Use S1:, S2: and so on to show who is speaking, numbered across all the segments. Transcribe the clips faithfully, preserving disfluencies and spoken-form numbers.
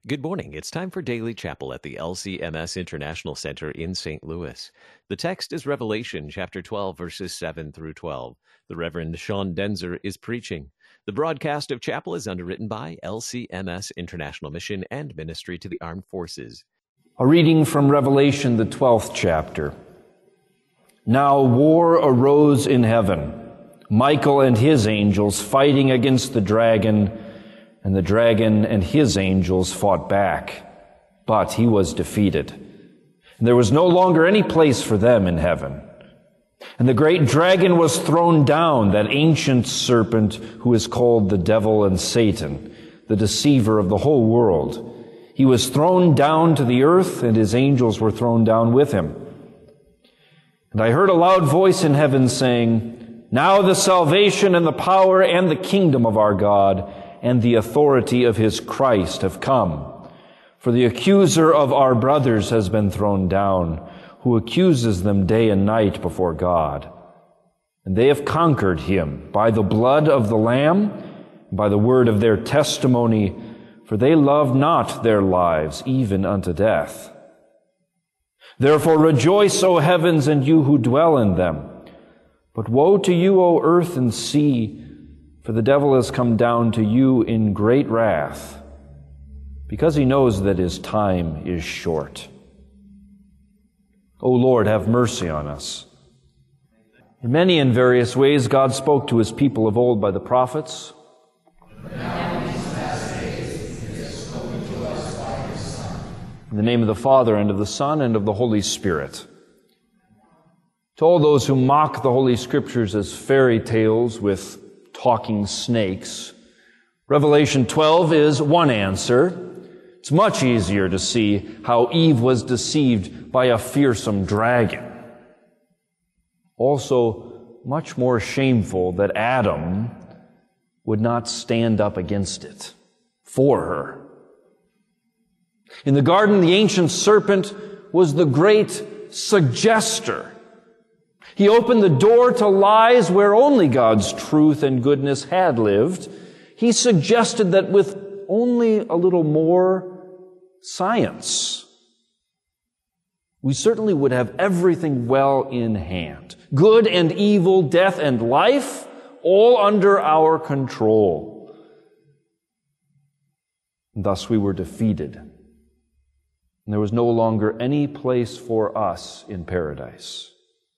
S1: Good morning. It's time for Daily Chapel at the L C M S International Center in Saint Louis. The text is Revelation chapter twelve, verses seven through twelve. The Reverend Sean Denzer is preaching. The broadcast of chapel is underwritten by L C M S International Mission and Ministry to the Armed Forces.
S2: A reading from Revelation, the twelfth chapter. Now war arose in heaven, Michael and his angels fighting against the dragon, and the dragon and his angels fought back, but he was defeated. And there was no longer any place for them in heaven. And the great dragon was thrown down, that ancient serpent who is called the devil and Satan, the deceiver of the whole world. He was thrown down to the earth, and his angels were thrown down with him. And I heard a loud voice in heaven saying, Now the salvation and the power and the kingdom of our God and the authority of his Christ have come. For the accuser of our brothers has been thrown down, who accuses them day and night before God. And they have conquered him by the blood of the Lamb, and by the word of their testimony, for they loved not their lives even unto death. Therefore rejoice, O heavens, and you who dwell in them. But woe to you, O earth and sea, for the devil has come down to you in great wrath, because he knows that his time is short. O Lord, have mercy on us. In many and various ways, God spoke to his people of old by the prophets. In the name of the Father, and of the Son, and of the Holy Spirit. To all those who mock the Holy Scriptures as fairy tales with talking snakes, Revelation twelve is one answer. It's much easier to see how Eve was deceived by a fearsome dragon. Also, much more shameful that Adam would not stand up against it for her. In the garden, the ancient serpent was the great suggester. He opened the door to lies where only God's truth and goodness had lived. He suggested that with only a little more science, we certainly would have everything well in hand. Good and evil, death and life, all under our control. And thus we were defeated. And there was no longer any place for us in paradise.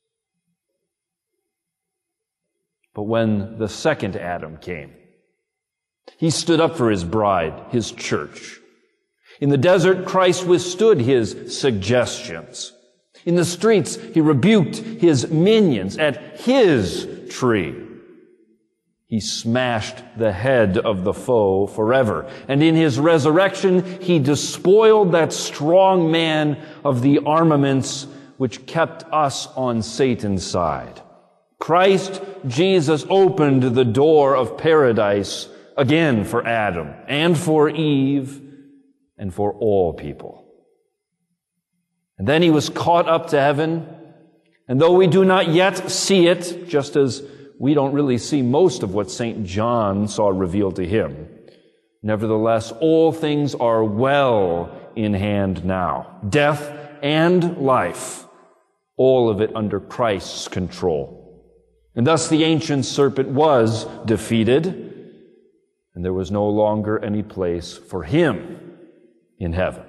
S2: But when the second Adam came, he stood up for his bride, his church. In the desert, Christ withstood his suggestions. In the streets, he rebuked his minions at his tree. He smashed the head of the foe forever. And in his resurrection, he despoiled that strong man of the armaments which kept us on Satan's side. Christ Jesus opened the door of paradise again for Adam and for Eve and for all people. And then he was caught up to heaven, and though we do not yet see it, just as we don't really see most of what Saint John saw revealed to him, nevertheless, all things are well in hand now. Death and life, all of it under Christ's control. And thus the ancient serpent was defeated, and there was no longer any place for him in heaven.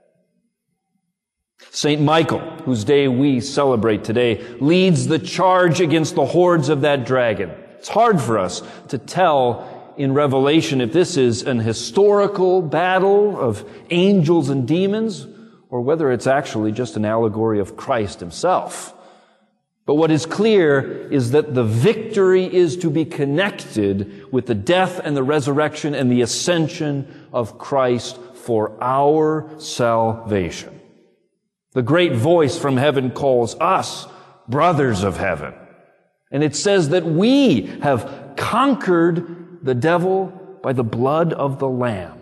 S2: Saint Michael, whose day we celebrate today, leads the charge against the hordes of that dragon. It's hard for us to tell in Revelation if this is an historical battle of angels and demons, or whether it's actually just an allegory of Christ himself. But what is clear is that the victory is to be connected with the death and the resurrection and the ascension of Christ for our salvation. The great voice from heaven calls us brothers of heaven. And it says that we have conquered the devil by the blood of the Lamb.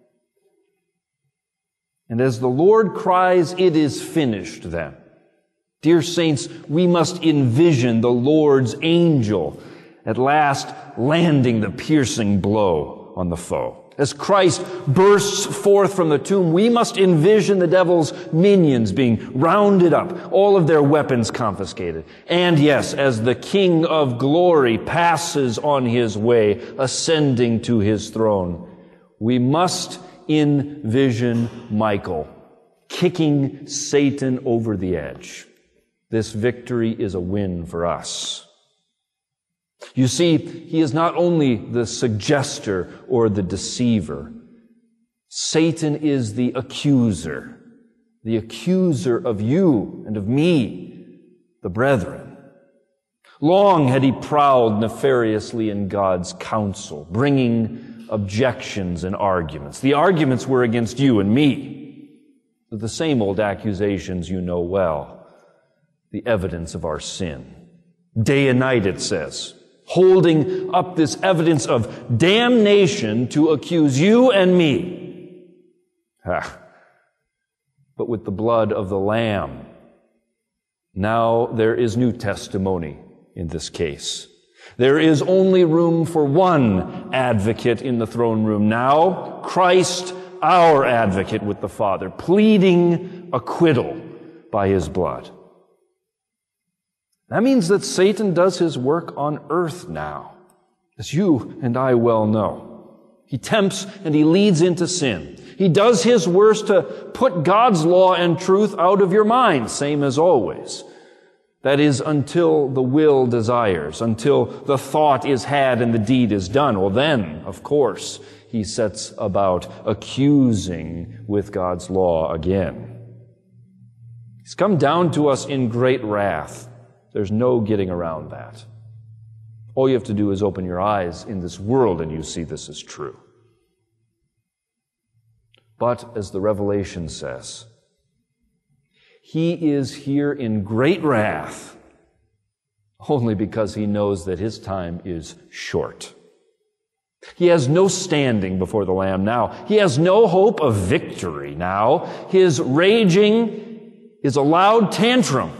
S2: And as the Lord cries, "It is finished," then, dear saints, we must envision the Lord's angel at last landing the piercing blow on the foe. As Christ bursts forth from the tomb, we must envision the devil's minions being rounded up, all of their weapons confiscated. And yes, as the King of glory passes on his way, ascending to his throne, we must envision Michael kicking Satan over the edge. This victory is a win for us. You see, he is not only the suggester or the deceiver. Satan is the accuser, the accuser of you and of me, the brethren. Long had he prowled nefariously in God's counsel, bringing objections and arguments. The arguments were against you and me. The same old accusations you know well, the evidence of our sin. Day and night, it says, holding up this evidence of damnation to accuse you and me. Ha. But with the blood of the Lamb, now there is new testimony in this case. There is only room for one advocate in the throne room now, Christ, our advocate with the Father, pleading acquittal by his blood. That means that Satan does his work on earth now, as you and I well know. He tempts and he leads into sin. He does his worst to put God's law and truth out of your mind, same as always. That is, until the will desires, until the thought is had and the deed is done. Well, then, of course, he sets about accusing with God's law again. He's come down to us in great wrath. There's no getting around that. All you have to do is open your eyes in this world and you see this is true. But, as the Revelation says, he is here in great wrath only because he knows that his time is short. He has no standing before the Lamb now. He has no hope of victory now. His raging is a loud tantrum.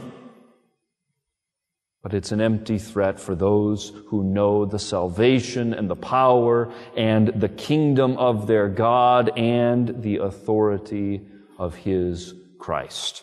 S2: But it's an empty threat for those who know the salvation and the power and the kingdom of their God and the authority of his Christ.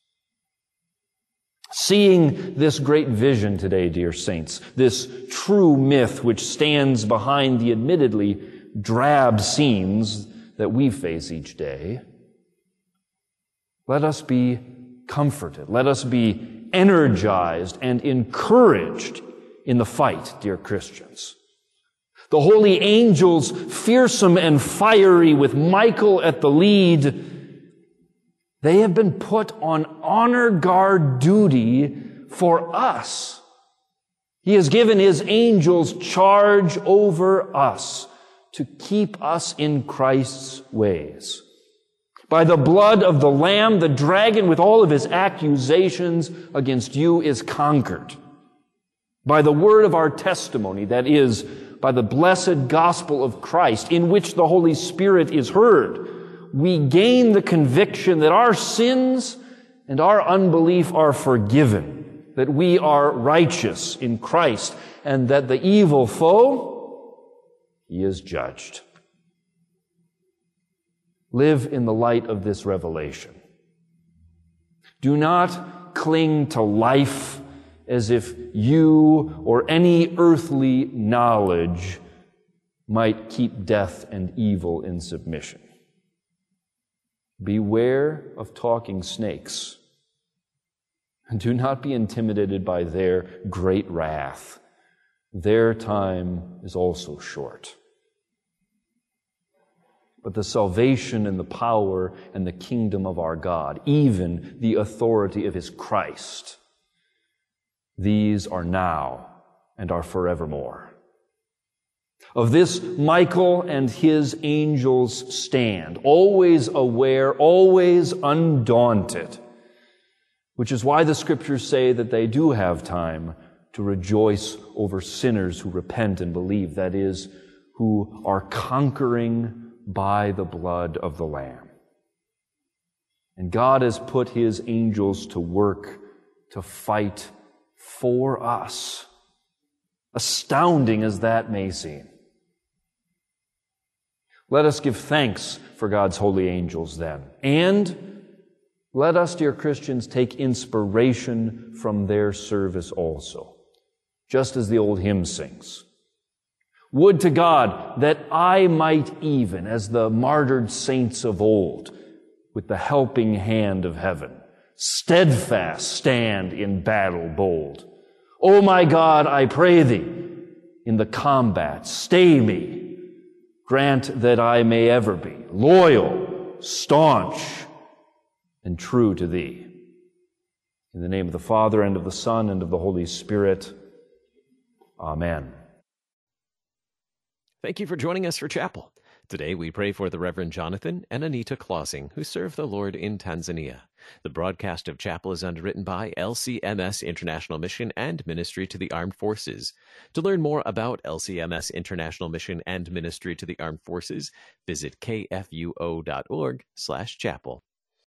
S2: Seeing this great vision today, dear saints, this true myth which stands behind the admittedly drab scenes that we face each day, let us be comforted. Let us be energized and encouraged in the fight, dear Christians. The holy angels, fearsome and fiery with Michael at the lead, they have been put on honor guard duty for us. He has given his angels charge over us to keep us in Christ's ways. By the blood of the Lamb, the dragon with all of his accusations against you is conquered. By the word of our testimony, that is, by the blessed gospel of Christ, in which the Holy Spirit is heard, we gain the conviction that our sins and our unbelief are forgiven, that we are righteous in Christ, and that the evil foe, he is judged. Live in the light of this revelation. Do not cling to life as if you or any earthly knowledge might keep death and evil in submission. Beware of talking snakes, and do not be intimidated by their great wrath. Their time is also short. But the salvation and the power and the kingdom of our God, even the authority of his Christ, these are now and are forevermore. Of this, Michael and his angels stand, always aware, always undaunted, which is why the Scriptures say that they do have time to rejoice over sinners who repent and believe, that is, who are conquering by the blood of the Lamb. And God has put his angels to work to fight for us, astounding as that may seem. Let us give thanks for God's holy angels then. And let us, dear Christians, take inspiration from their service also, just as the old hymn sings. Would to God that I might even, as the martyred saints of old, with the helping hand of heaven, steadfast stand in battle bold. O my God, I pray thee, in the combat, stay me. Grant that I may ever be loyal, staunch, and true to thee. In the name of the Father, and of the Son, and of the Holy Spirit. Amen.
S1: Thank you for joining us for Chapel. Today we pray for the Reverend Jonathan and Anita Clausing, who serve the Lord in Tanzania. The broadcast of Chapel is underwritten by L C M S International Mission and Ministry to the Armed Forces. To learn more about L C M S International Mission and Ministry to the Armed Forces, visit k f u o dot org slash chapel.